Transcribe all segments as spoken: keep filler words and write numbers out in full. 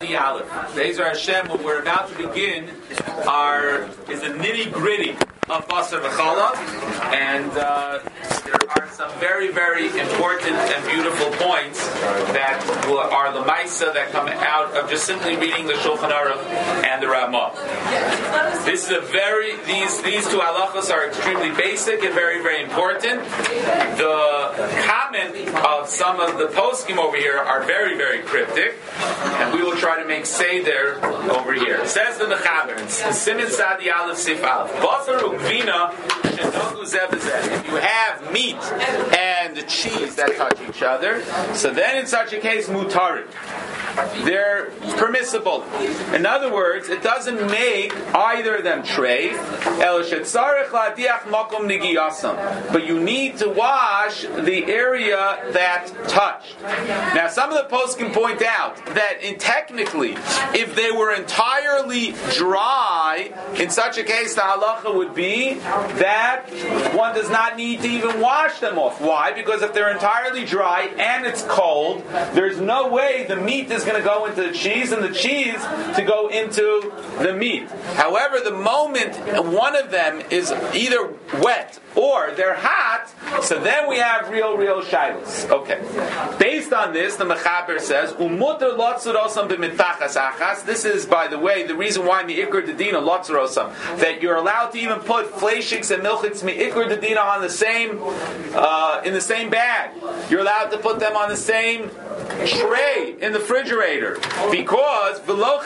Sadi Aleph. Be'ezer Hashem, what we're about to begin are is the nitty gritty of Basar V'Challah, and uh, there are some very, very important and beautiful points that will, are the Maisa that come out of just simply reading the Shulchan Aruch and the Ramah. This is a very these these two halachos are extremely basic and very, very important. The comment of some of the poskim over here are very, very cryptic, and we will try to make seder over here. It says the Mechaber, Siman Sadi Aleph Sif Aleph, Basar Vina, if you have meat and cheese that touch each other, so then in such a case, mutarid. They're permissible. In other words, it doesn't make either of them treif, but you need to wash the area that touched. Now, some of the posts can point out that in technically, if they were entirely dry, in such a case, the halacha would be that one does not need to even wash them off. Why? Because if they're entirely dry and it's cold, there's no way the meat is going to go into the cheese and the cheese to go into the meat. However, the moment one of them is either wet or they're hot, so then we have real, real shilos. Okay. Based on this, the Mechaber says, "Umuter lotzurosam b'mitachas achas." This is, by the way, the reason why mi'ikr dedina lotzurosam, that you're allowed to even put fleishiks and milchiks mi'ikr dedina on the same, uh, in the same bag. You're allowed to put them on the same tray in the refrigerator, because there's no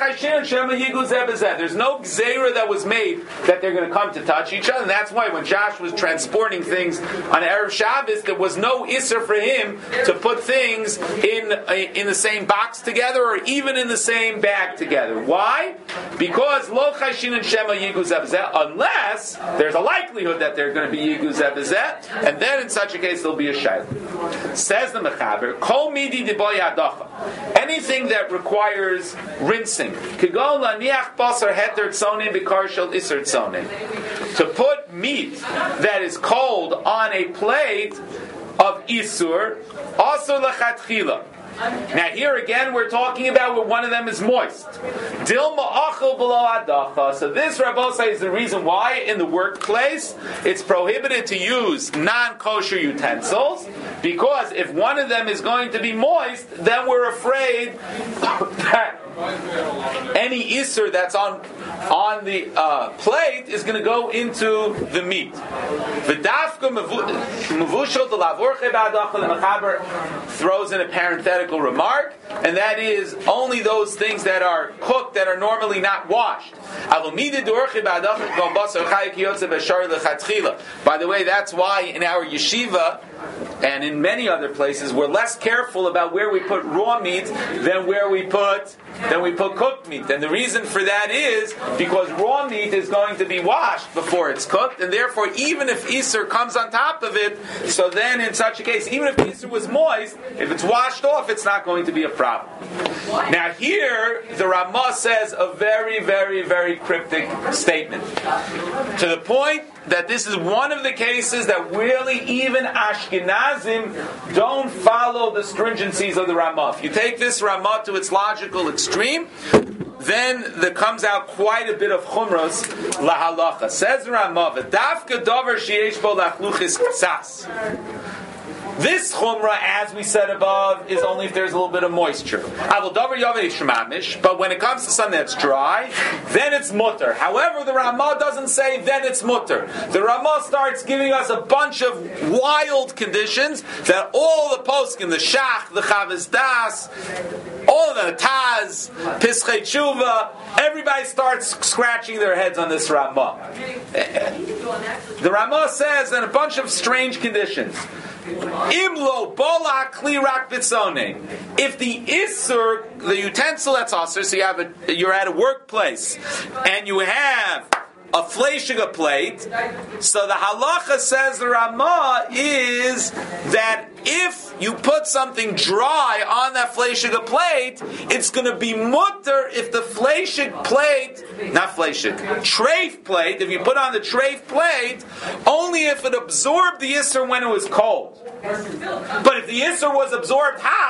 gzeira that was made that they're going to come to touch each other, and that's why when Josh was transporting things on Erev Shabbos, there was no isser for him to put things in in the same box together or even in the same bag together. Why? Because lo chayshin and shema yigu zebzeh, unless there's a likelihood that they're going to be yigu zebzeh, and then in such a case there'll be a shayla. Says the Mechaber, kol midi diboy adacha, anything that requires rinsing, kigol laniach basar heter tzonin b'kar shel iser tzonin, to put meat that is cold on a plate of isur, also lechatchila. Now here again we're talking about where one of them is moist. Dilma achel below adacha. So this Rabbosai is the reason why in the workplace it's prohibited to use non-kosher utensils, because if one of them is going to be moist, then we're afraid that any isser that's on on the uh, plate is going to go into the meat. The Mechaber throws in a parenthetical remark, and that is only those things that are cooked that are normally not washed. By the way, that's why in our yeshiva and in many other places we're less careful about where we put raw meat than where we put than we put cooked meat. And the reason for that is because raw meat is going to be washed before it's cooked, and therefore even if Isser comes on top of it, so then in such a case, even if Isser was moist, if it's washed off, it's not going to be a problem. Now here, the Ramah says a very, very, very cryptic statement. To the point that this is one of the cases that really even Ashkenazim don't follow the stringencies of the Ramah. If you take this Ramah to its logical extreme, then there comes out quite a bit of chumros lahalacha. Says Ramah, "V'dafka davar sheyesh bo lachluchis ksas." This chumrah, as we said above, is only if there's a little bit of moisture. But when it comes to something that's dry, then it's mutter. However, the Ramah doesn't say then it's mutter. The Ramah starts giving us a bunch of wild conditions that all the poskim, the Shach, the Chavez Das, all of them, the Taz, Pischei Tshuva, everybody starts scratching their heads on this Ramah. The Ramah says in a bunch of strange conditions. Imlo bola klirak bitzone. If the isur, the utensil that's asur, so you have a, you're at a workplace and you have a fleishiga plate, so the halacha says the Ramah is that if you put something dry on that fleishiga plate, it's going to be mutter if the fleishig plate, not fleishig, treif plate, if you put on the treif plate, only if it absorbed the isser when it was cold. But if the isser was absorbed hot,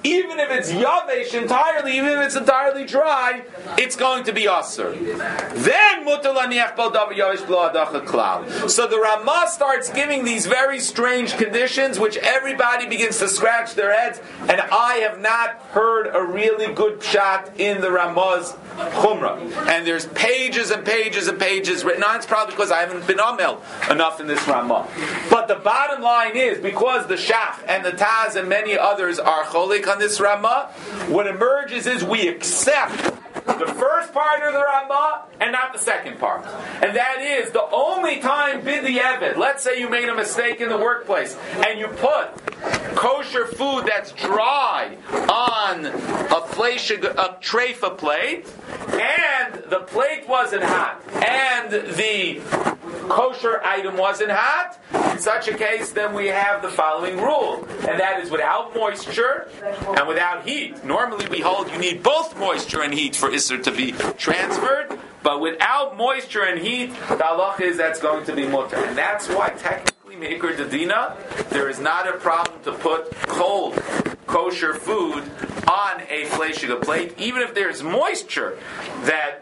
even if it's yavesh entirely, even if it's entirely dry, it's going to be asur. Then mutar laniach bal davar yavesh b'lo hadacha klal. So the Ramah starts giving these very strange conditions, which everybody begins to scratch their heads, and I have not heard a really good pshat in the Ramah's Chumrah. And there's pages and pages and pages written on. It's probably because I haven't been amel enough in this Ramah. But the bottom line is, because the Shach and the Taz and many others are cholik on this Ramah, what emerges is we accept the first part of the Ramah and not the second part. And that is the only time bidi eved, let's say you made a mistake in the workplace and you put kosher food that's dry on a, fleish, a treifa plate, and the plate wasn't hot, and the kosher item wasn't hot, in such a case, then we have the following rule, and that is without moisture and without heat. Normally we hold you need both moisture and heat for Isser to be transferred, but without moisture and heat, the halacha is that's going to be mutter. And that's why technically, Me'ikr Dedina, there is not a problem to put cold kosher food on a fleishiga plate, even if there's moisture that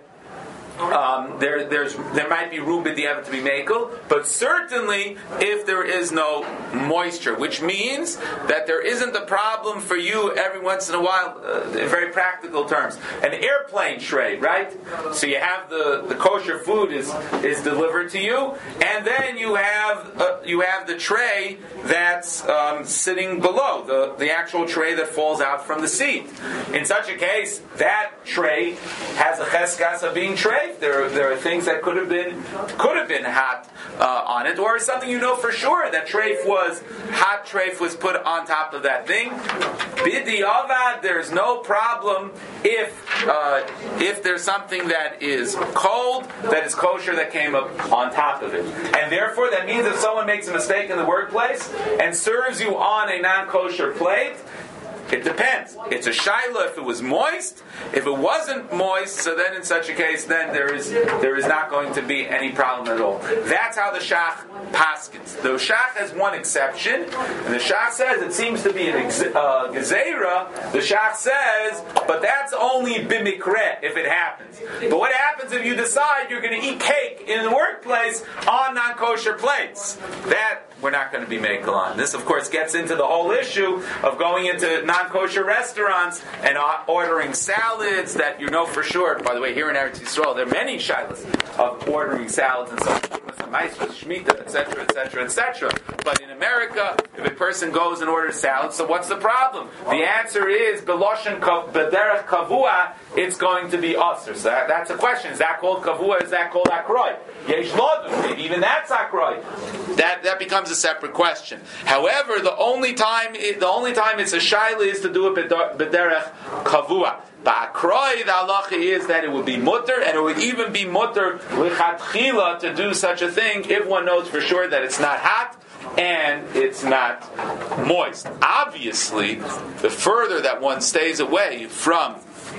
Um, there, there's, there might be room b'diavad to be makel, but certainly if there is no moisture, which means that there isn't a problem for you every once in a while, uh, in very practical terms. An airplane tray, right? So you have the, the kosher food is is delivered to you, and then you have uh, you have the tray that's um, sitting below the the actual tray that falls out from the seat. In such a case, that tray has a cheskas of being tray. There, there are things that could have been could have been hot uh, on it, or something you know for sure that treif was hot. Treif was put on top of that thing. Bidi avad, there's no problem if uh, if there's something that is cold that is kosher that came up on top of it, and therefore that means if someone makes a mistake in the workplace and serves you on a non-kosher plate. It depends. It's a shaila if it was moist. If it wasn't moist, so then in such a case, then there is there is not going to be any problem at all. That's how the Shach paskins. The Shach has one exception, and the Shach says it seems to be an ex- uh, gezerah. The Shach says, but that's only bimikre if it happens. But what happens if you decide you're going to eat cake in the workplace on non-kosher plates? That we're not going to be makel on. This, of course, gets into the whole issue of going into non-kosher restaurants and ordering salads that you know for sure. By the way, here in Eretz Yisrael, there are many shilas of ordering salads and so on, shmita, et cetera, et cetera, et cetera. But in America, if a person goes and orders salad, so what's the problem? The answer is beloshen bederech kavua. It's going to be usher. So that, that's a question: is that called kavua? Is that called akroi? Yesh lodu. Maybe even that's akroi. That that becomes a separate question. However, the only time it, the only time it's a shaila is to do it bederech kavua. Ba'akroi, the halacha is that it would be mutter, and it would even be mutter lichatchila to do such a thing if one knows for sure that it's not hot and it's not moist. Obviously, the further that one stays away from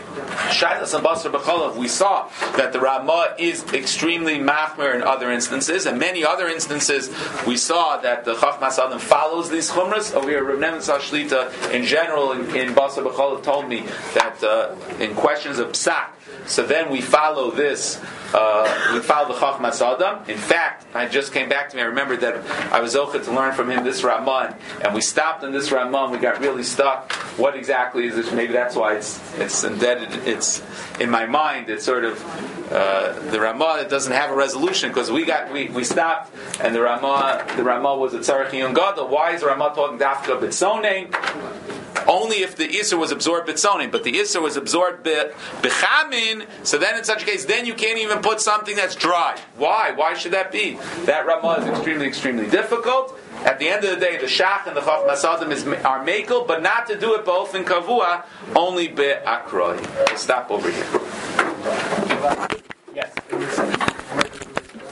Shailas and Basar B'cholav, we saw that the Ramah is extremely machmer in other instances, and many other instances we saw that the Chachmas Adam follows these chumras. Over here, Rav Nevitzal Shlita, in general, in, in Basar B'cholav, told me that uh, in questions of psak, so then we follow this. Uh, we follow the Chachmas Adam. In fact, I just came back to me. I remembered that I was zocheh to learn from him this Ramah, and we stopped in this Ramah. And we got really stuck. What exactly is this? Maybe that's why it's it's indebted. It's in my mind. It's sort of uh, the Ramah. It doesn't have a resolution because we got we, we stopped, and the Ramah the Ramah was a tzarech yun gadol. Why is the Ramah talking dafka b'tzonein? Only if the Isser was absorbed b'tzonin, but the Isser was absorbed b'chamin, so then in such a case, then you can't even put something that's dry. Why? Why should that be? That Ramah is extremely, extremely difficult. At the end of the day, the Shach and the Chachmas Adam is are makel, but not to do it both in kavua, only be'akroi. Stop over here.